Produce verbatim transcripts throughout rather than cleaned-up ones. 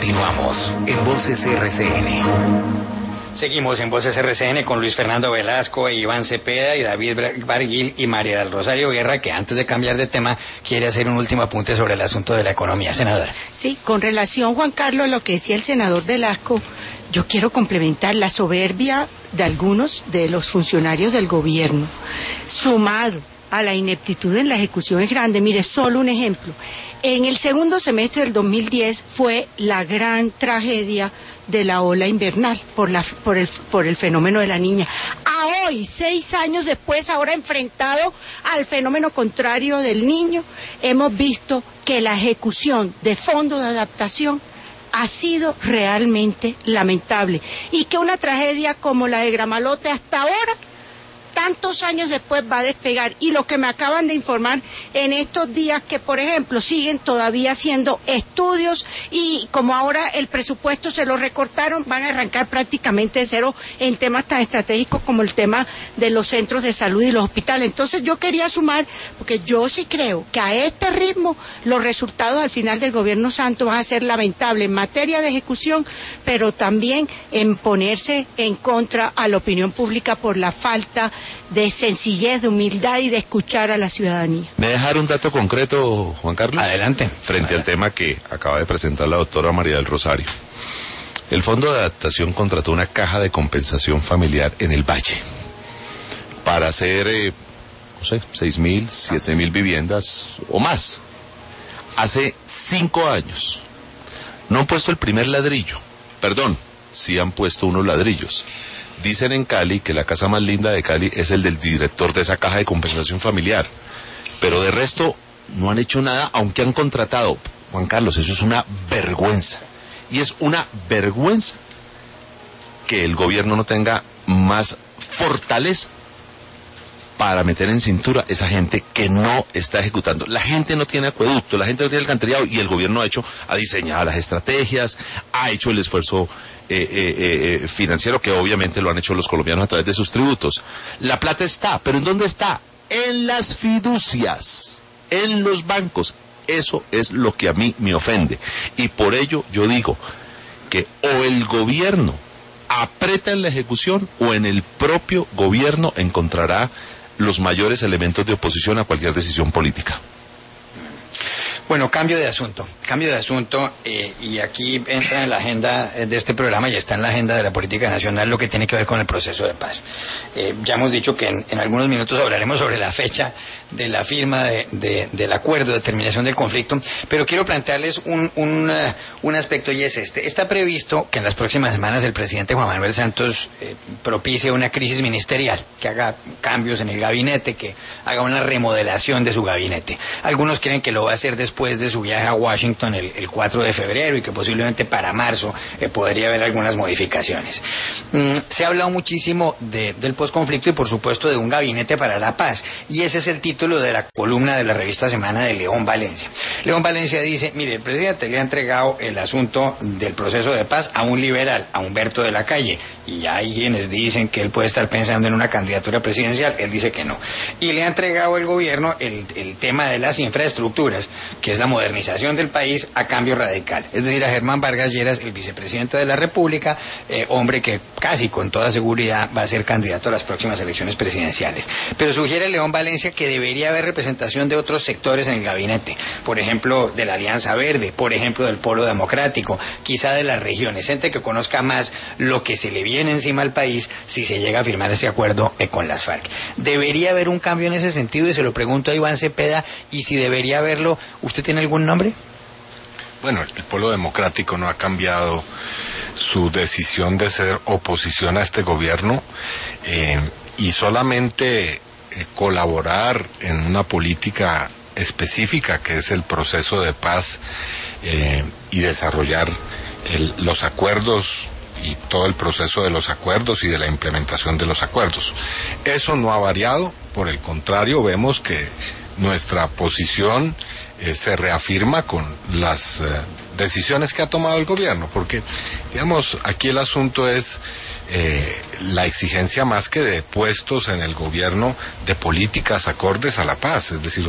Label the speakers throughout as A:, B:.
A: Continuamos en Voces R C N.
B: Seguimos en Voces R C N con Luis Fernando Velasco, Iván Cepeda y David Barguil y María del Rosario Guerra, que antes de cambiar de tema quiere hacer un último apunte sobre el asunto de la economía. Senadora.
C: Sí, con relación, Juan Carlos, a lo que decía el senador Velasco, yo quiero complementar la soberbia de algunos de los funcionarios del gobierno, sumado a la ineptitud en la ejecución es grande. Mire, solo un ejemplo. En el segundo semestre del dos mil diez fue la gran tragedia de la ola invernal por, la, por, el, por el fenómeno de la niña. A hoy, seis años después, ahora enfrentado al fenómeno contrario del niño, hemos visto que la ejecución de fondos de adaptación ha sido realmente lamentable y que una tragedia como la de Gramalote hasta ahora, tantos años después, va a despegar. Y lo que me acaban de informar en estos días, que por ejemplo siguen todavía haciendo estudios y como ahora el presupuesto se lo recortaron, van a arrancar prácticamente de cero en temas tan estratégicos como el tema de los centros de salud y los hospitales. Entonces yo quería sumar, porque yo sí creo que a este ritmo los resultados al final del gobierno Santos van a ser lamentables en materia de ejecución, pero también en ponerse en contra a la opinión pública por la falta de sencillez, de humildad y de escuchar a la ciudadanía.
D: ¿Me dejar un dato concreto, Juan Carlos?
B: Adelante.
D: Frente al tema que acaba de presentar la doctora María del Rosario. El Fondo de Adaptación contrató una caja de compensación familiar en el Valle para hacer, eh, no sé, seis mil, siete mil viviendas o más. Hace cinco años no han puesto el primer ladrillo, perdón, sí han puesto unos ladrillos. Dicen en Cali que la casa más linda de Cali es el del director de esa caja de compensación familiar, pero de resto no han hecho nada, aunque han contratado. Juan Carlos, eso es una vergüenza, y es una vergüenza que el gobierno no tenga más fortaleza para meter en cintura esa gente que no está ejecutando. La gente no tiene acueducto, la gente no tiene alcantarillado, y el gobierno ha hecho, ha diseñado las estrategias, ha hecho el esfuerzo eh, eh, eh, financiero, que obviamente lo han hecho los colombianos a través de sus tributos. La plata está, pero ¿en dónde está? En las fiducias, en los bancos. Eso es lo que a mí me ofende, y por ello yo digo que o el gobierno aprieta en la ejecución, o en el propio gobierno encontrará los mayores elementos de oposición a cualquier decisión política.
B: Bueno, cambio de asunto, cambio de asunto, eh, y aquí entra en la agenda de este programa y está en la agenda de la política nacional lo que tiene que ver con el proceso de paz. Eh, ya hemos dicho que en, en algunos minutos hablaremos sobre la fecha de la firma de, de, del acuerdo de terminación del conflicto, pero quiero plantearles un, un, uh, un aspecto, y es este. Está previsto que en las próximas semanas el presidente Juan Manuel Santos eh, propicie una crisis ministerial, que haga cambios en el gabinete, que haga una remodelación de su gabinete. Algunos creen que lo va a hacer después después de su viaje a Washington el, el cuatro de febrero, y que posiblemente para marzo eh, podría haber algunas modificaciones. Mm, se ha hablado muchísimo de, del posconflicto y por supuesto de un gabinete para la paz, y ese es el título de la columna de la revista Semana de León Valencia. León Valencia dice: mire, el presidente le ha entregado el asunto del proceso de paz a un liberal, a Humberto de la Calle, y hay quienes dicen que él puede estar pensando en una candidatura presidencial, él dice que no, y le ha entregado el gobierno el, el tema de las infraestructuras, que es la modernización del país a cambio radical. Es decir, a Germán Vargas Lleras, el vicepresidente de la República, eh, hombre que casi con toda seguridad va a ser candidato a las próximas elecciones presidenciales. Pero sugiere León Valencia que debería haber representación de otros sectores en el gabinete, por ejemplo, de la Alianza Verde, por ejemplo, del Polo Democrático, quizá de las regiones, gente que conozca más lo que se le viene encima al país si se llega a firmar ese acuerdo eh, con las FARC. ¿Debería haber un cambio en ese sentido? Y se lo pregunto a Iván Cepeda, y si debería haberlo, ¿usted tiene algún nombre?
E: Bueno, el Polo Democrático no ha cambiado su decisión de ser oposición a este gobierno, eh, y solamente eh, colaborar en una política específica que es el proceso de paz eh, y desarrollar el, los acuerdos y todo el proceso de los acuerdos y de la implementación de los acuerdos. Eso no ha variado, por el contrario, vemos que nuestra posición eh, se reafirma con las eh, decisiones que ha tomado el gobierno, porque, digamos, aquí el asunto es eh, la exigencia más que de puestos en el gobierno de políticas acordes a la paz, es decir, un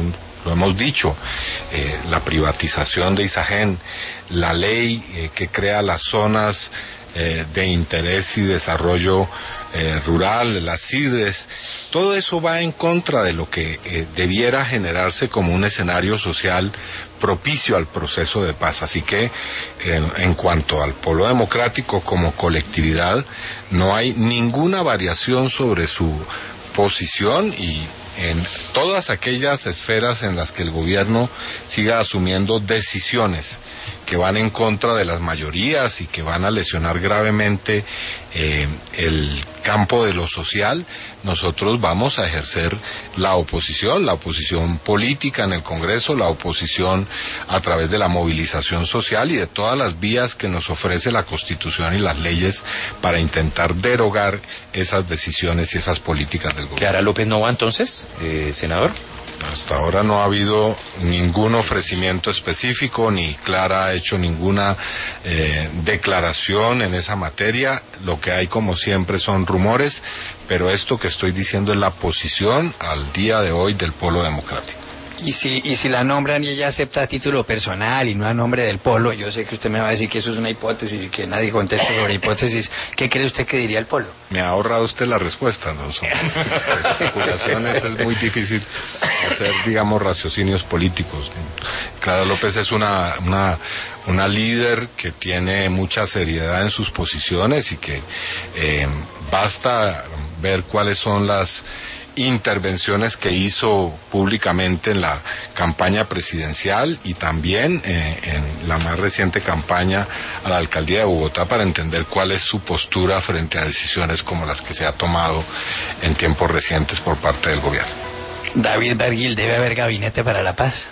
E: lo hemos dicho, eh, la privatización de Isagen, la ley eh, que crea las zonas eh, de interés y desarrollo eh, rural, las CIDRES, todo eso va en contra de lo que eh, debiera generarse como un escenario social propicio al proceso de paz. Así que en, en cuanto al Polo Democrático como colectividad, no hay ninguna variación sobre su posición, y en todas aquellas esferas en las que el gobierno siga asumiendo decisiones que van en contra de las mayorías y que van a lesionar gravemente eh, el campo de lo social, nosotros vamos a ejercer la oposición, la oposición política en el Congreso, la oposición a través de la movilización social y de todas las vías que nos ofrece la Constitución y las leyes para intentar derogar esas decisiones y esas políticas del gobierno.
A: ¿Clara López no va entonces, eh, senador?
E: Hasta ahora no ha habido ningún ofrecimiento específico, ni Clara ha hecho ninguna eh, declaración en esa materia. Lo que hay, como siempre, son rumores, pero esto que estoy diciendo es la posición al día de hoy del Polo Democrático.
B: Y si, y si la nombran y ella acepta a título personal y no a nombre del Polo, yo sé que usted me va a decir que eso es una hipótesis y que nadie contesta sobre hipótesis, ¿qué cree usted que diría el Polo?
E: Me ha ahorrado usted la respuesta, ¿no? Son especulaciones, es muy difícil hacer, digamos, raciocinios políticos. Clara López es una, una, una líder que tiene mucha seriedad en sus posiciones y que eh, basta ver cuáles son las intervenciones que hizo públicamente en la campaña presidencial y también eh, en la más reciente campaña a la alcaldía de Bogotá para entender cuál es su postura frente a decisiones como las que se ha tomado en tiempos recientes por parte del gobierno.
B: David Berguil, ¿debe haber gabinete para la paz?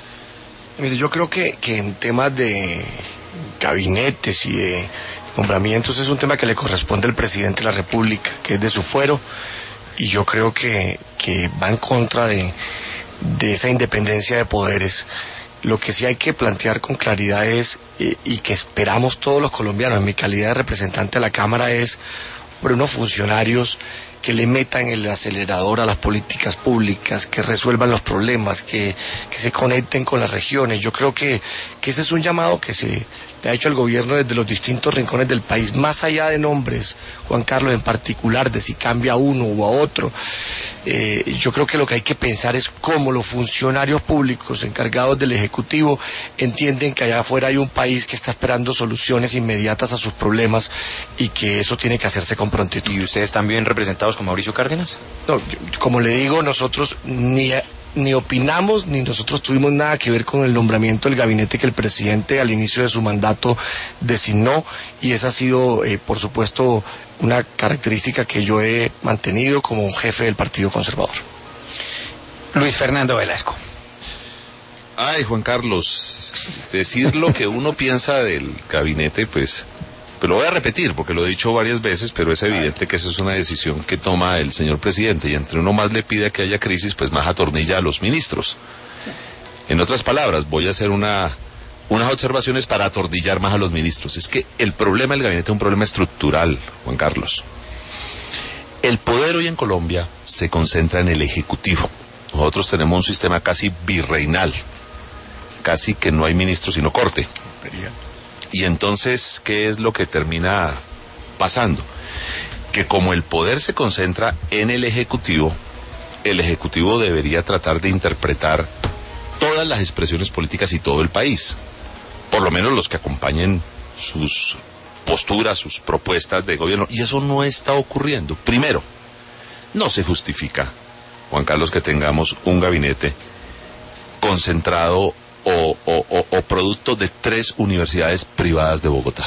F: Mire, yo creo que, que en temas de gabinetes y de nombramientos es un tema que le corresponde al presidente de la República, que es de su fuero, y yo creo que, que va en contra de, de esa independencia de poderes. Lo que sí hay que plantear con claridad es, eh, y que esperamos todos los colombianos, en mi calidad de representante de la Cámara, es por unos funcionarios que le metan el acelerador a las políticas públicas, que resuelvan los problemas, que, que se conecten con las regiones. Yo creo que, que ese es un llamado que se le ha hecho al gobierno desde los distintos rincones del país, más allá de nombres, Juan Carlos, en particular, de si cambia a uno o a otro. Eh, yo creo que lo que hay que pensar es cómo los funcionarios públicos encargados del Ejecutivo entienden que allá afuera hay un país que está esperando soluciones inmediatas a sus problemas y que eso tiene que hacerse con prontitud.
A: ¿Y ustedes también representados con Mauricio Cárdenas?
F: No, yo, como le digo, nosotros ni... ni opinamos, ni nosotros tuvimos nada que ver con el nombramiento del gabinete que el presidente al inicio de su mandato designó, y esa ha sido, eh, por supuesto, una característica que yo he mantenido como jefe del Partido Conservador.
B: Luis Fernando Velasco.
D: Ay, Juan Carlos, decir lo que uno piensa del gabinete, pues... Pero lo voy a repetir porque lo he dicho varias veces, pero es evidente que esa es una decisión que toma el señor presidente, y entre uno más le pide que haya crisis, pues más atornilla a los ministros. En otras palabras, voy a hacer una, unas observaciones para atornillar más a los ministros. Es que el problema del gabinete es un problema estructural, Juan Carlos. El poder hoy en Colombia se concentra en el Ejecutivo. Nosotros tenemos un sistema casi virreinal, casi que no hay ministro sino corte. Y entonces, ¿qué es lo que termina pasando? Que como el poder se concentra en el Ejecutivo, el Ejecutivo debería tratar de interpretar todas las expresiones políticas y todo el país, por lo menos los que acompañen sus posturas, sus propuestas de gobierno, y eso no está ocurriendo. Primero, no se justifica, Juan Carlos, que tengamos un gabinete concentrado O, o, o, o producto de tres universidades privadas de Bogotá.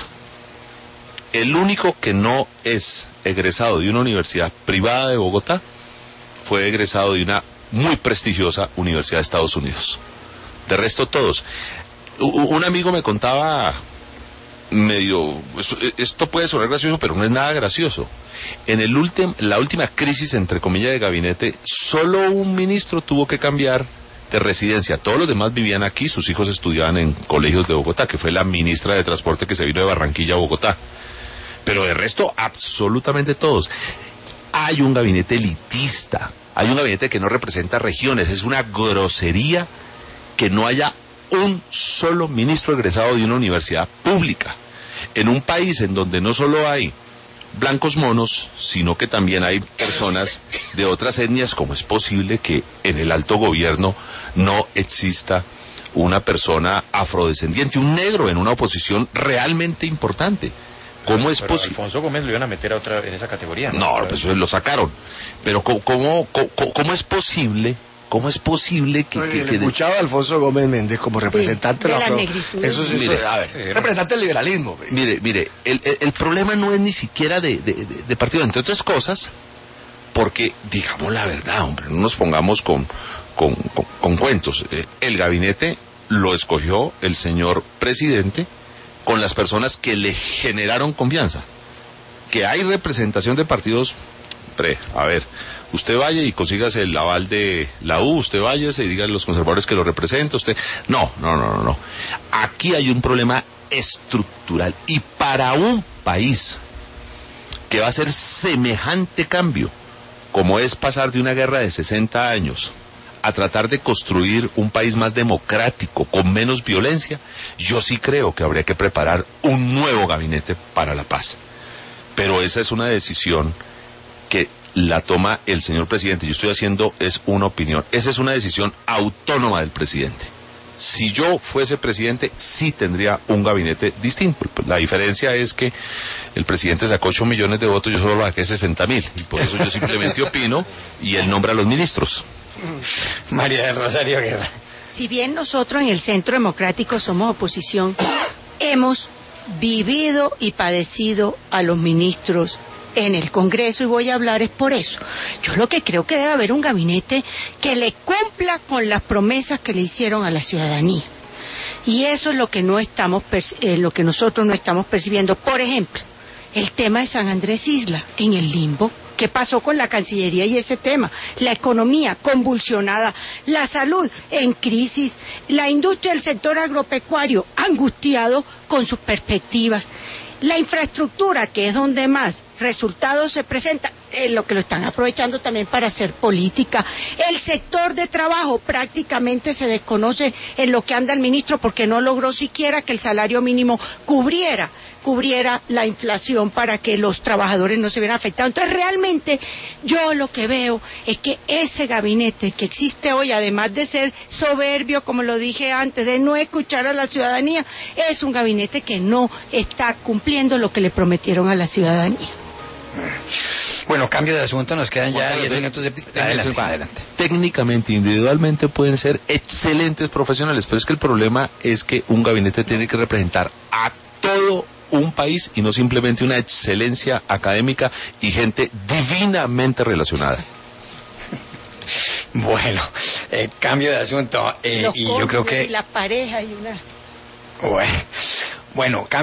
D: El único que no es egresado de una universidad privada de Bogotá fue egresado de una muy prestigiosa universidad de Estados Unidos. De resto, todos. Un amigo me contaba medio... Esto puede sonar gracioso, pero no es nada gracioso. En el últim, la última crisis, entre comillas, de gabinete, solo un ministro tuvo que cambiar de residencia. Todos los demás vivían aquí, sus hijos estudiaban en colegios de Bogotá, que fue la ministra de Transporte que se vino de Barranquilla a Bogotá. Pero de resto, absolutamente todos. Hay un gabinete elitista, Hay un gabinete que no representa regiones. Es una grosería que no haya un solo ministro egresado de una universidad pública. En un país en donde no solo hay blancos monos, sino que también hay personas de otras etnias, ¿cómo es posible que en el alto gobierno no exista una persona afrodescendiente, un negro en una oposición realmente importante? ¿Cómo es posible?
A: Alfonso Gómez lo iban a meter a otra en esa categoría.
D: No, no pues lo sacaron. Pero ¿cómo, cómo, cómo, cómo es posible? ¿Cómo es posible que...
F: No,
D: que,
F: el
D: que
F: escuchado de Alfonso Gómez Méndez como representante
C: sí,
F: de
C: de
F: la,
C: la
F: pro...
C: negritud.
F: Eso es,
D: Mire,
F: eso, a ver,
A: sí,
F: representante del liberalismo.
D: Mire, mire, el, el, el problema no es ni siquiera de, de, de, de partido, entre otras cosas, porque, digamos la verdad, hombre, no nos pongamos con, con, con, con cuentos. Eh, el gabinete lo escogió el señor presidente con las personas que le generaron confianza. Que hay representación de partidos, pre, a ver, usted vaya y consígase el aval de la U, usted váyase y diga a los conservadores que lo representa, usted... No, no, no, no, no. Aquí hay un problema estructural y para un país que va a hacer semejante cambio, como es pasar de una guerra de sesenta años a tratar de construir un país más democrático, con menos violencia, yo sí creo que habría que preparar un nuevo gabinete para la paz. Pero esa es una decisión que la toma el señor presidente. Yo estoy haciendo es una opinión. Esa es una decisión autónoma del presidente. Si yo fuese presidente, sí tendría un gabinete distinto. La diferencia es que el presidente sacó ocho millones de votos, yo solo saqué sesenta mil. Y por eso yo simplemente opino y él nombra a los ministros.
B: María del Rosario Guerra.
C: Si bien nosotros en el Centro Democrático somos oposición, hemos vivido y padecido a los ministros en el Congreso y voy a hablar es por eso. Yo lo que creo que debe haber un gabinete que le cumpla con las promesas que le hicieron a la ciudadanía. Y eso es lo que no estamos eh, lo que nosotros no estamos percibiendo. Por ejemplo, el tema de San Andrés Isla en el limbo. ¿Qué pasó con la Cancillería y ese tema? La economía convulsionada, la salud en crisis, la industria del sector agropecuario angustiado con sus perspectivas. La infraestructura, que es donde más resultados se presentan, es lo que lo están aprovechando también para hacer política. El sector de trabajo prácticamente se desconoce en lo que anda el ministro porque no logró siquiera que el salario mínimo cubriera, cubriera la inflación para que los trabajadores no se vieran afectados. Entonces realmente yo lo que veo es que ese gabinete que existe hoy, además de ser soberbio, como lo dije antes, de no escuchar a la ciudadanía, es un gabinete que no está cumpliendo lo que le prometieron a la ciudadanía.
B: Bueno, cambio de asunto, nos quedan ya
D: Bueno,
B: diez
D: de-
B: minutos de...
D: de-
B: Adelante,
D: de-
B: adelante.
D: Técnicamente, individualmente pueden ser excelentes profesionales, pero es que el problema es que un gabinete tiene que representar a todo un país y no simplemente una excelencia académica y gente divinamente relacionada.
B: Bueno, eh, cambio de asunto, eh,
C: Los
B: y yo creo
C: cónyuges
B: que...
C: y la pareja y una...
B: Bueno, bueno, cambio